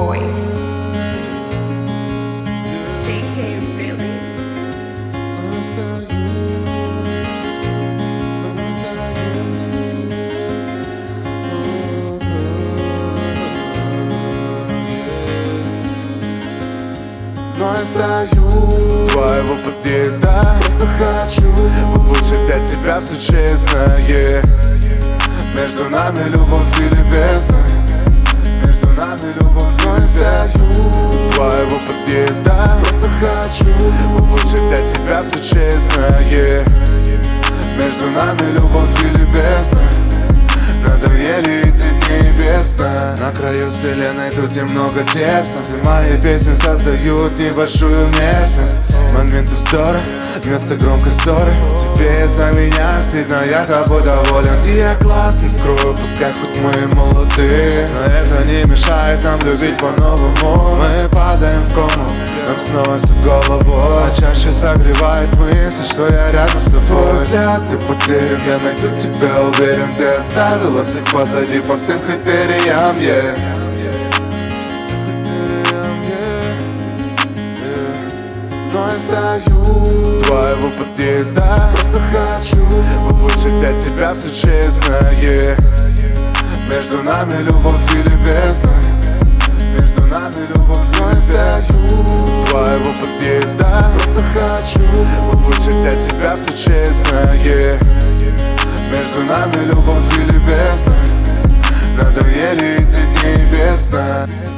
voice. JK, really? Но я стою у твоего подъезда, просто хочу услышать от тебя все честное. Между нами любовь или бездна, между нами любовь. Но я стою у твоего подъезда, просто хочу услышать от тебя все честное. Между нами любовь или бездна, надоели эти дни небесно. На краю вселенной тут немного тесно. Все мои песни создают небольшую местность. Моменты вздора вместо громкой ссоры. Тебе за меня стыдно, я тобой доволен. И я глаз не скрою, пускай хоть мы и молодые, но это не мешает нам любить по-новому. Мы падаем в кому, нам сносит голову, а чаще согревает мысль, что я рядом с тобой. Взгляд, ты потерян, я найду тебя, уверен. Ты оставила всех позади по всем критериям, yeah. Но я стою у твоего подъезда, просто хочу услышать от тебя все честное. Между нами любовь или бездна, между нами любовь. Но я стою у твоего подъезда, просто хочу услышать от тебя все честное. Между нами любовь или бездна, надоели эти дни небесно.